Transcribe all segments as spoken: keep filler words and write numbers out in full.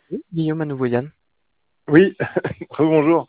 Oui, Guillaume à nouveau Yann. Oui, rebonjour.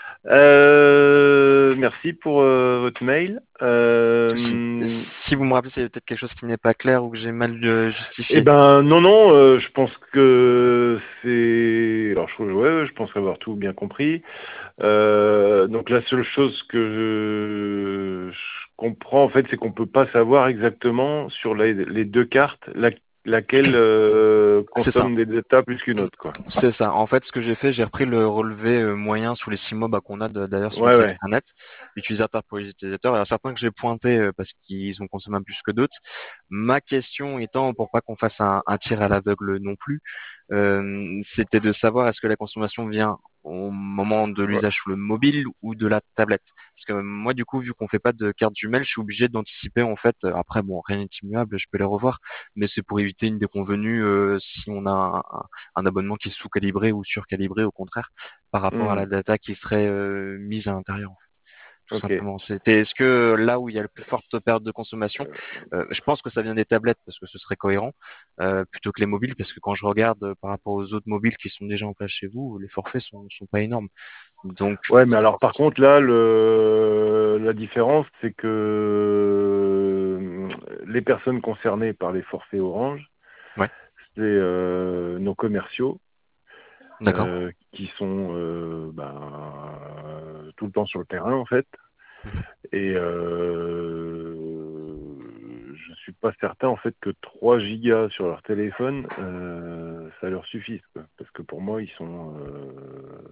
Euh, merci pour euh, votre mail. Ceci. Euh, Si vous me rappelez, c'est peut-être quelque chose qui n'est pas clair ou que j'ai mal euh, eh justifié. ben non, non, euh, je pense que c'est. Alors je, ouais, je pense avoir tout bien compris. Euh, donc la seule chose que je, je comprends en fait, c'est qu'on peut pas savoir exactement sur les, les deux cartes la- laquelle euh, C'est ça. consomme des data plus qu'une autre, quoi. C'est ça. En fait, ce que j'ai fait, j'ai repris le relevé euh, moyen sous les six mots bah, qu'on a de- d'ailleurs sur le Ouais, site ouais. internet, utilisateur pour les utilisateurs. Il y en a certains que j'ai pointés euh, parce qu'ils ont consommé plus que d'autres. Ma question étant, pour pas qu'on fasse un, un tir à l'aveugle non plus, euh, c'était de savoir est-ce que la consommation vient au moment de Ouais. l'usage sur le mobile ou de la tablette. Parce que moi, du coup, vu qu'on fait pas de carte jumelle, je suis obligé d'anticiper en fait. euh, Après, bon, rien n'est immuable, je peux les revoir, mais c'est pour éviter une déconvenue euh, si on a un, un- un abonnement qui est sous-calibré ou surcalibré, au contraire, par rapport à la Hmm. data qui serait euh, mise à l'intérieur, en fait, tout Ok. simplement. C'était, est-ce que là où il y a la plus forte perte de consommation, euh, je pense que ça vient des tablettes parce que ce serait cohérent, euh, plutôt que les mobiles, parce que quand je regarde euh, par rapport aux autres mobiles qui sont déjà en place chez vous, les forfaits sont, sont pas énormes. Donc, Ouais, mais alors par contre là, le, la différence, c'est que euh, les personnes concernées par les forfaits Orange, ouais, c'est euh, nos commerciaux d'accord. euh, qui sont euh, ben, tout le temps sur le terrain en fait. Mhm. Et euh, je suis pas certain en fait que trois gigas sur leur téléphone, euh, ça leur suffise, quoi. Parce que pour moi, ils sont euh,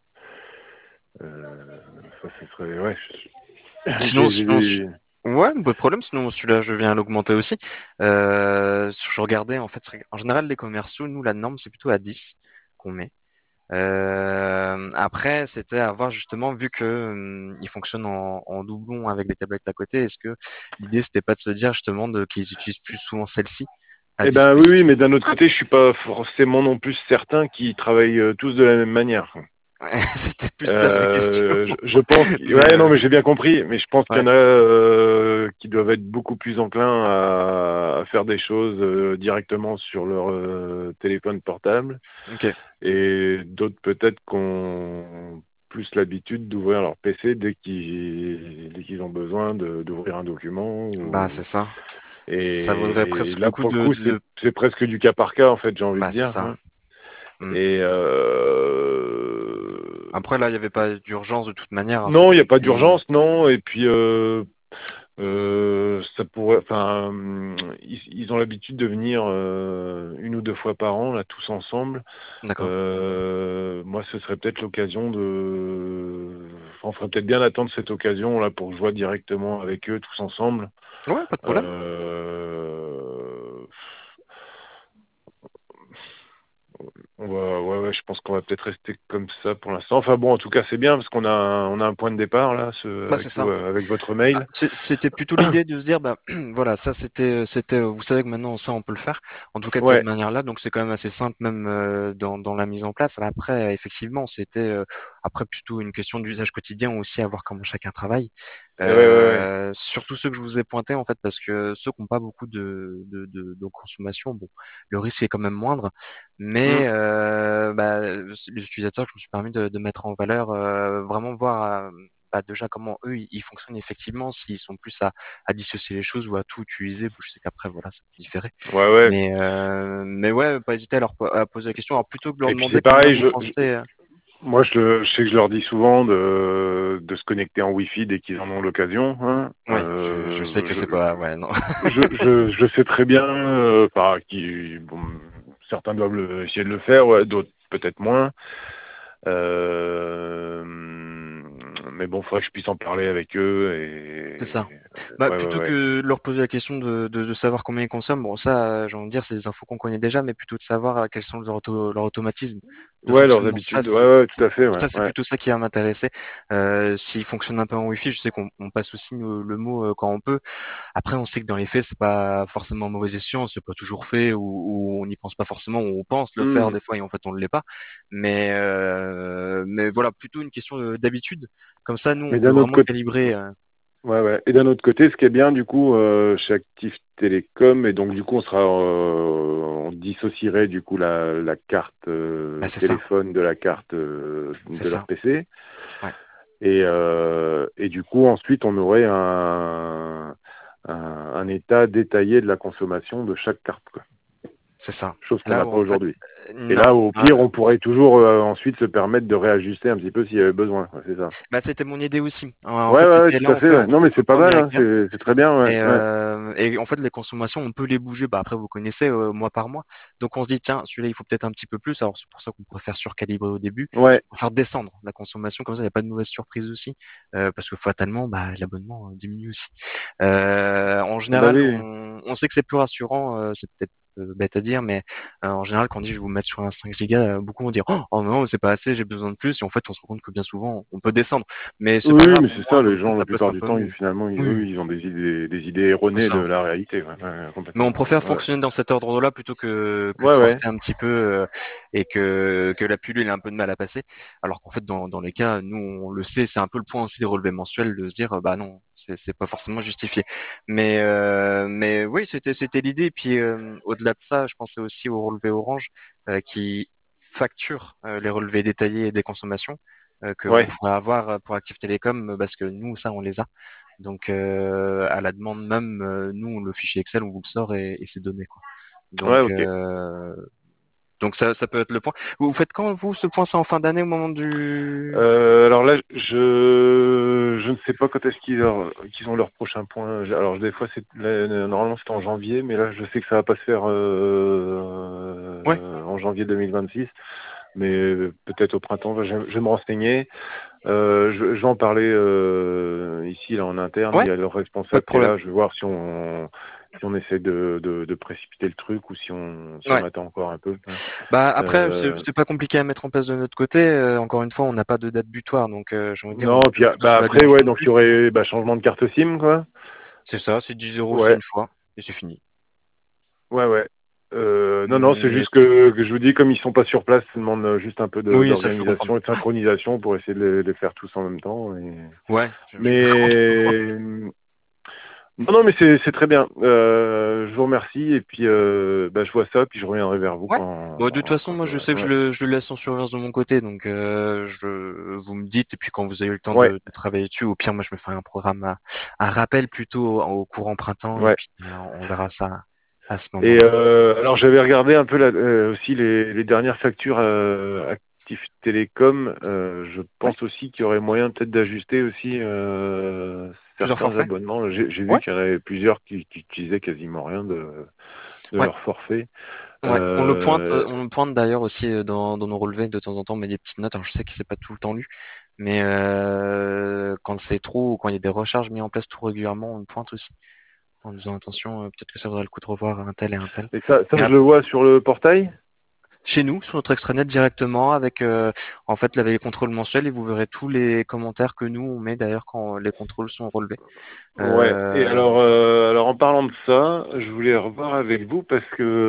euh, ça, ce serait ouais. Sinon, J'ai, j'ai sinon, des- ouais, pas de problème. Sinon, celui-là, je viens à l'augmenter aussi. Euh, je regardais, en fait, c'est- en général, les commerciaux, nous, la norme, c'est plutôt à dix qu'on met. Euh, après, c'était à voir justement, vu que hum, ils fonctionnent en, en doublon avec les tablettes à côté, est-ce que l'idée c'était pas de se dire justement de qu'ils utilisent plus souvent celle-ci à Eh ben oui, oui, disposition? mais d'un autre côté, je suis pas forcément non plus certain qu'ils travaillent euh, tous de la même manière. C'était plus ça ma question. Euh, je, je pense que, Mais ouais, non, euh, mais j'ai bien compris, mais je pense qu'il y ouais, en a euh, qui doivent être beaucoup plus enclins à, à faire des choses euh, directement sur leur euh, téléphone portable, ok, et d'autres peut-être qui ont plus l'habitude d'ouvrir leur P C dès qu'ils dès qu'ils ont besoin de- d'ouvrir un document. bah Ou... c'est ça. Ça vaudrait Et presque le là, coup pour le de, coup, c'est de... c'est presque du cas par cas, en fait, j'ai envie de bah c'est dire, ça. hein. Hmm. Et euh... Après là, il y avait pas d'urgence de toute manière, hein, non, il n'y c'était a pas plus. d'urgence, non. Et puis, euh, euh, ça pourrait, enfin, hum, ils, ils ont l'habitude de venir euh, une ou deux fois par an, là, tous ensemble. D'accord. Euh, moi, ce serait peut-être l'occasion de, enfin, on ferait peut-être bien attendre cette occasion là pour que je vois directement avec eux tous ensemble. Ouais, pas de problème. Euh... On va, ouais, ouais, je pense qu'on va peut-être rester comme ça pour l'instant. Enfin bon, en tout cas, c'est bien parce qu'on a, un- on a un point de départ là, ce, Bah c'est avec, ça. euh, avec votre Ah, mail. c'est- C'était plutôt l'idée de se dire, bah voilà, ça c'était, c'était, vous savez que maintenant ça on peut le faire, en tout cas de cette Ouais, manière-là, donc c'est quand même assez simple même euh, dans, dans la mise en place. Après, effectivement, c'était euh, après plutôt une question d'usage quotidien aussi, à voir comment chacun travaille. ouais, ouais, ouais. Euh, surtout ceux que je vous ai pointés en fait, parce que ceux qui n'ont pas beaucoup de, de, de, de consommation, bon, le risque est quand même moindre, Hmm. mais euh, bah, les utilisateurs que je me suis permis de, de mettre en valeur, euh, vraiment voir. euh, bah, déjà comment eux ils, ils fonctionnent effectivement, s'ils sont plus à, à dissocier les choses ou à tout utiliser. Bon, je sais qu'après voilà, ça peut différer. Ouais, ouais. Mais euh, mais ouais, pas hésiter à leur po- à poser la question. Alors plutôt que de leur Et puis demander c'est combien pareil, vous je, pensez. je- euh, moi je, le- je sais que je leur dis souvent de, de se connecter en Wi-Fi dès qu'ils en ont l'occasion, hein. Oui, je, je sais Euh, que c'est pas. Ouais, non. je, je, je sais très bien, euh, enfin, qui, bon, certains doivent le- essayer de le faire, ouais, d'autres peut-être moins. Euh, mais bon, il faudrait que je puisse en parler avec eux C'est et ça. Bah, ouais, ouais, plutôt ouais. que de leur poser la question de, de, de savoir combien ils consomment, bon, ça, euh, j'ai envie de dire, c'est des infos qu'on connaît déjà, mais plutôt de savoir euh, quels sont leurs, auto, leurs automatismes de Ouais, leurs fonctionnement. Ça, habitudes, c'est, ouais, ouais, tout à fait, ouais, ça, c'est ouais. plutôt ça qui va m'intéresser. Euh, s'ils fonctionnent un peu en Wi-Fi, je sais qu'on on passe aussi nous, le mot euh, quand on peut. Après, on sait que dans les faits, c'est pas forcément mauvais escient, c'est pas toujours fait, ou, ou on n'y pense pas forcément, ou on pense le faire Hmm. des fois et en fait on ne l'est pas. Mais, euh, mais voilà, plutôt une question de- d'habitude. Comme ça, nous, on Mais peut d'un autre vraiment côté, calibrer. euh, Ouais, ouais. Et d'un autre côté, ce qui est bien, du coup, euh, chez Active Télécom, et donc du coup, on sera, euh, on dissocierait du coup la, la carte Bah, euh, c'est ça, téléphone de la carte euh, c'est de leur ça. P C, Ouais, et, euh, et du coup, ensuite, on aurait un, un, un état détaillé de la consommation de chaque carte, quoi. c'est ça. Chose qu'on Là n'a où pas en fait, aujourd'hui. euh, Et non. là, au pire, on pourrait toujours euh, ensuite se permettre de réajuster un petit peu s'il y avait besoin. Ouais, c'est ça. Bah, c'était mon idée aussi. En en Ouais, fait, ouais, ouais, c'était tout là, à on fait. fait, Ouais. on Non, fait mais tout c'est pas au mal, hein. américain. C'est c'est très bien. Ouais, Et, ouais. euh, et en fait, les consommations, on peut les bouger. Bah, après, vous connaissez euh, mois par mois. Donc, on se dit, tiens, celui-là, il faut peut-être un petit peu plus. Alors, c'est pour ça qu'on préfère surcalibrer au début, Ouais. pour faire descendre la consommation. Comme ça, il n'y a pas de mauvaise surprise aussi. Euh, parce que fatalement, bah, l'abonnement euh, diminue aussi. Euh, en Bah général, oui. on, on sait que c'est plus rassurant. Euh, c'est peut-être euh, bête à dire, mais euh, en général, quand on dit je vais vous mettre sur un cinq gigas, euh, beaucoup vont dire oh, oh non, c'est pas assez, j'ai besoin de plus. Et en fait, on se rend compte que bien souvent, on peut descendre. Mais c'est pas Oui, grave, mais au c'est moins, ça, comme les ça, gens, la ça passe plupart un du peu temps, ils, mieux. finalement, ils, Oui, eux, ils ont des idées, des idées c'est erronées de ça. la réalité, ouais, ouais, Mais on complètement. préfère Ouais, fonctionner dans cet ordre-là plutôt que, que de ouais, ouais. forcer un petit peu euh, et que, que la pilule ait un peu de mal à passer. Alors qu'en fait, dans, dans les cas, nous, on le sait, c'est un peu le point aussi des relevés mensuels de se dire, euh, bah non, c'est c'est pas forcément justifié. Mais, euh, mais oui, c'était c'était l'idée. Et puis, euh, au-delà de ça, je pensais aussi aux relevés Orange euh, qui facturent euh, les relevés détaillés des consommations euh, qu'on Ouais. pourrait avoir pour Active Télécom parce que nous, ça, on les a. Donc, euh, à la demande même, euh, nous, le fichier Excel, on vous le sort et, et c'est donné, quoi. Ouais, Donc, ok. euh, donc ça, ça peut être le point. Vous, vous faites quand, vous, ce point, c'est en fin d'année au moment du... Euh, alors là, je, je ne sais pas quand est-ce qu'ils, leur- qu'ils ont leur prochain point. Alors, des fois, c'est, là, normalement, c'est en janvier, mais là, je sais que ça va pas se faire Ouais, euh, en janvier deux mille vingt-six, mais peut-être au printemps. Je, je vais me renseigner. Euh, je, je vais en parler euh, ici, là, en interne. Il ouais, y a le pas responsable de qui est problème. là. Je vais voir si on, si on essaie de, de, de précipiter le truc ou si on, si on Ouais. attend encore un peu. Hein. Bah après, c'est Euh, c'est pas compliqué à mettre en place de notre côté. Euh, encore une fois, on n'a pas de date butoir, donc euh, j'ai envie de dire, on non, est puis plus ah, plutôt bah sur la après, démarche ouais, donc il conduite. y aurait bah, changement de carte SIM, quoi. C'est ça, c'est dix euros, c'est Ouais, une fois, et c'est fini. ouais, ouais. Euh, non, non, c'est Mais juste que, que je vous dis, comme ils sont pas sur place, ça demande euh, juste un peu de- oui, ça je peux comprendre. d'organisation et de synchronisation pour essayer de les, les faire tous en même temps. Et... Ouais, je, je peux entièrement comprendre. Mais non, non, mais c'est c'est très bien. Euh, je vous remercie et puis euh, bah, je vois ça, puis je reviendrai vers vous Ouais. quand Bon, de toute façon, quand moi, je j'aurai. sais que je Ouais, le, je le laisse en surveillance de mon côté, donc euh, je, vous me dites, et puis quand vous avez eu le temps ouais, de, de travailler dessus, au pire, moi, je me ferai un programme, à- un rappel plutôt au, au courant printemps, et ouais. puis euh, on verra ça à ce Et moment-là. euh, alors j'avais regardé un peu la, euh, aussi les, les dernières factures euh, Active Télécom. Euh, je Ouais. pense aussi qu'il y aurait moyen peut-être d'ajuster aussi euh, Plusieurs certains forfaits. abonnements. J'ai j'ai vu Ouais. qu'il y en avait plusieurs qui, qui utilisaient quasiment rien de, de Ouais. leur forfait. Ouais. On le pointe, euh, Euh, on le pointe d'ailleurs aussi euh, dans, dans nos relevés de temps en temps, on met des petites notes. Alors, je sais que c'est pas tout le temps lu, mais euh, quand c'est trop ou quand il y a des recharges mises en place tout régulièrement, on le pointe aussi en disant attention, euh, peut-être que ça vaudrait le coup de revoir un tel et un tel. et ça, ça, Mais je le vois sur le portail. chez nous, sur notre extranet directement, avec euh, en fait avec les contrôles mensuels et vous verrez tous les commentaires que nous on met d'ailleurs quand les contrôles sont relevés. Ouais. Et Euh, alors, euh, alors en parlant de ça, je voulais revoir avec vous parce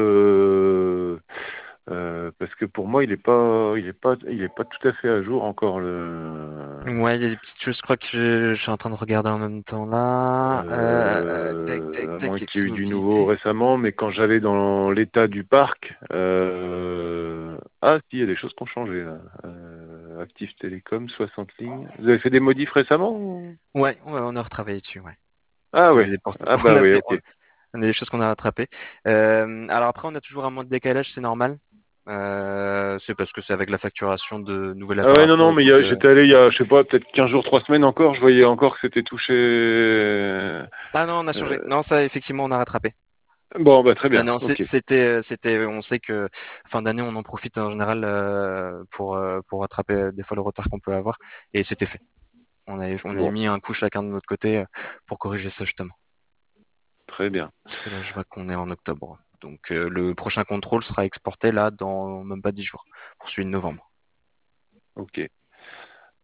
que euh, parce que pour moi, il est pas, il est pas, il est pas tout à fait à jour encore le. ouais, il y a des petites choses, je crois que je, je suis en train de regarder en même temps là. Euh, tac, tac, Euh, à tac, moins qu'est-ce qu'il y ait que eu j'ai du nouveau oublié? récemment, mais quand j'allais dans l'état du parc, euh... ah si, il y a des choses qui ont changé là. Euh, Active Télécom, soixante lignes. Vous avez fait des modifs récemment ou... Ouais, ouais, on a retravaillé dessus, ouais. Ah On a ouais, des, portes- ah on bah a oui, des, ok. on a des choses qu'on a rattrapées. Euh, alors après, on a toujours un mois de décalage, c'est normal. Euh, c'est parce que c'est avec la facturation de nouvel Ah ouais, non, non, appareil, mais il y donc a- euh, j'étais allé il y a, je sais pas, peut-être quinze jours, trois semaines encore, je voyais encore que c'était touché. Euh, ah non, on a changé. Non, ça effectivement, on a rattrapé. Bon, bah très Non, bien, non, c'est- ok. c'était, c'était, on sait que fin d'année, on en profite en général euh, pour euh, pour rattraper euh, des fois le retard qu'on peut avoir, et c'était fait. On avait on avait Bon, mis un coup chacun de notre côté euh, pour corriger ça justement. très bien, Parce que là, je vois qu'on est en octobre, donc euh, le prochain contrôle sera exporté là dans même pas dix jours pour celui de novembre. ok.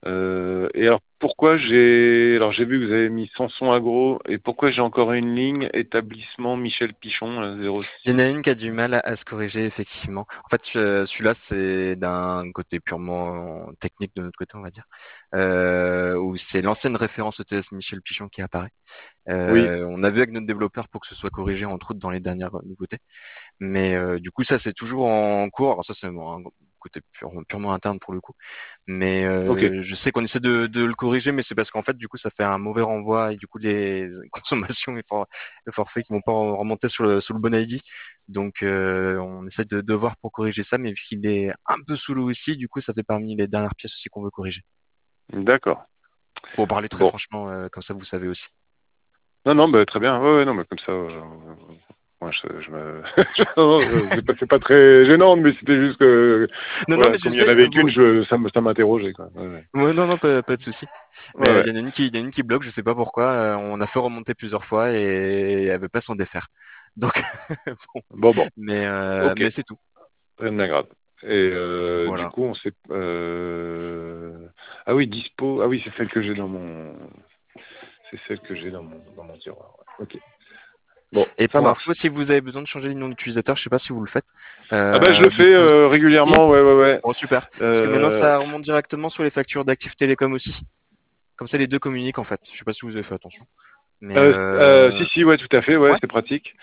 Euh, et alors pourquoi j'ai alors j'ai vu que vous avez mis Sanson Agro et pourquoi j'ai encore une ligne établissement Michel Pichon là, zéro Il y en six. a une qui a du mal à, à se corriger, effectivement. En fait, euh, celui-là, c'est d'un côté purement technique de notre côté, on va dire, euh, où c'est l'ancienne référence E T S Michel Pichon qui apparaît. Oui, Euh, on a vu avec notre développeur pour que ce soit corrigé, entre autres, dans les dernières nouveautés. Mais euh, du coup, ça, c'est toujours en cours. Alors ça, c'est bon, un côté pure- purement interne pour le coup. Mais ok, euh, je sais qu'on essaie de, de le corriger, mais c'est parce qu'en fait, du coup, ça fait un mauvais renvoi et du coup, les consommations et for les forfaits qui vont pas remonter sur le, sur le bon I D. Donc, euh, on essaie de, de voir pour corriger ça, mais vu qu'il est un peu sous l'eau aussi, du coup, ça fait parmi les dernières pièces aussi qu'on veut corriger. d'accord. Pour parler très Bon, franchement, euh, comme ça, vous savez aussi. non non bah très bien. Ouais, ouais non mais comme ça. Euh, moi, je, je me... non, non, c'est pas, c'est pas très gênant, mais c'était juste que, Non, non, voilà, mais je comme il y en sais, avait vous... qu'une, je, ça me- ça m'interrogeait, quoi. Ouais, ouais. ouais, non, non, pas, pas de souci. Mais Ouais, euh, ouais. il y en a une qui, il y en a une qui bloque, je sais pas pourquoi. euh, on a fait remonter plusieurs fois et elle veut pas s'en défaire. Donc, bon, Bon, bon, mais euh, ok, mais c'est tout. rien de bien grave. Et euh, du Voilà. coup, on sait... Euh... Ah oui, dispo. Ah oui, c'est celle que j'ai dans mon... C'est celle que j'ai dans mon, dans mon tiroir. Ouais. Ok. Bon, Et ça pour info, marche. si vous avez besoin de changer le nom d'utilisateur, je sais pas si vous le faites. Ah bah je Euh, le du fais coup, euh, si. régulièrement, ouais, ouais, ouais. Bon, super. Parce que maintenant, Euh, ça remonte directement sur les factures d'Active Télécom aussi. Comme ça, les deux communiquent en fait. Je sais pas si vous avez fait attention. Mais euh, euh, si, euh... si, ouais, tout à fait, ouais, ouais. c'est pratique.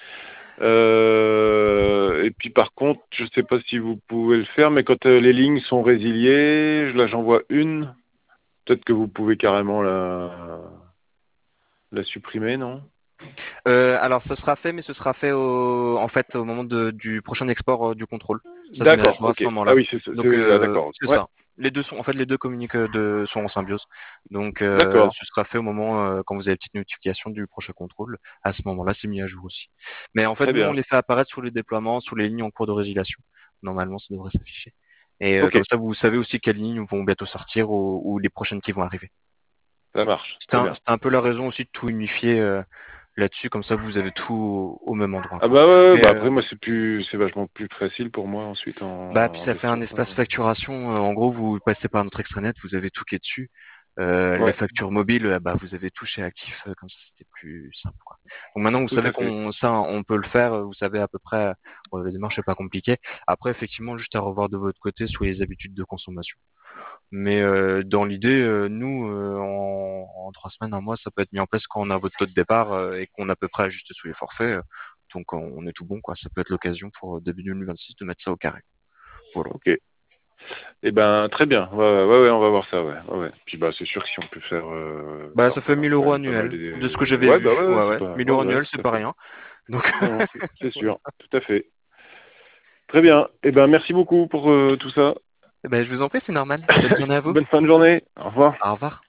Euh, et puis par contre, je sais pas si vous pouvez le faire, mais quand euh, les lignes sont résiliées, je- là j'en vois une. Peut-être que vous pouvez carrément la, la supprimer, non? Euh, alors, ça sera fait, mais ce sera fait au, en fait, au moment de, du prochain export euh, du contrôle. Ça se met à D'accord, jour à ok. ce Ah moment-là. oui, c'est, Donc, c'est, ah, euh, d'accord. c'est Ouais, ça. Les deux sont, en fait, les deux communiquent euh, de, sont en symbiose. Donc, euh, d'accord. ce sera fait au moment euh, quand vous avez la petite notification du prochain contrôle. À ce moment-là, c'est mis à jour aussi. Mais en fait, Très nous, on bien. les fait apparaître sur les déploiements, sur les lignes en cours de résiliation. Normalement, ça devrait s'afficher. Et euh, Ok, comme ça, vous savez aussi quelles lignes vont bientôt sortir ou, ou les prochaines qui vont arriver. ça marche. C'était Très un, bien. c'était un peu la raison aussi de tout unifier euh, là-dessus. Comme ça, vous avez tout au, au même endroit, Ah quoi. bah ouais, ouais, Mais, bah euh, après moi c'est plus, c'est vachement plus facile pour moi ensuite en, Bah, puis en ça fait un gestion. espace facturation. euh, En gros, vous passez par notre extranet, vous avez tout qui est dessus. Euh, les Ouais, factures mobiles, euh, bah, vous avez tout chez Actif, euh, comme ça c'était plus simple, quoi. Donc maintenant, vous tout savez à fait. qu'on ça, on peut le faire. euh, Vous savez à peu près. euh, Bon, la démarche n'est pas compliquée. Après, effectivement, juste à revoir de votre côté sur les habitudes de consommation. Mais euh, dans l'idée, euh, nous, euh, en, en trois semaines, un mois, ça peut être mis en place quand on a votre taux de départ euh, et qu'on a à peu près ajusté sous les forfaits. euh, Donc on on est tout bon, quoi. Ça peut être l'occasion pour euh, début deux mille vingt-six de mettre ça au carré. Voilà. Ok. Eh ben très bien. Ouais, ouais, ouais, on va voir ça, ouais. Ouais, ouais. Puis bah c'est sûr que si on peut faire, euh, Bah, ça ça fait représente mille quand euros même pas mal annuels, de ce que des. j'avais Ouais, bah vu. ouais, ouais, Ouais, c'est ouais. pas. mille Ouais, euros ouais, annuels, c'est tout à pas fait. rien. Donc, Non, non, c'est c'est sûr, tout à fait. Très bien. Eh ben merci beaucoup pour euh, tout ça. ben, je vous en prie, c'est normal. Bonne journée à vous. Bonne fin de journée. Au revoir. Au revoir.